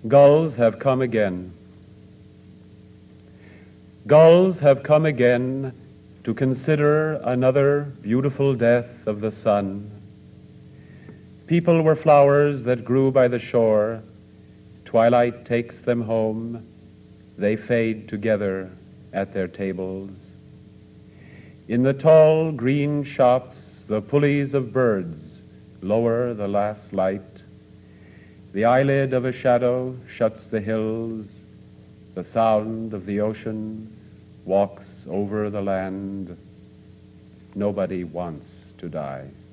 Gulls have come again. Gulls have come again to consider another beautiful death of the sun. People were flowers that grew by the shore. Twilight takes them home. They fade together at their tables. In the tall green shops, the pulleys of birds lower the last light. The eyelid of a shadow shuts the hills. The sound of the ocean walks over the land. Nobody wants to die.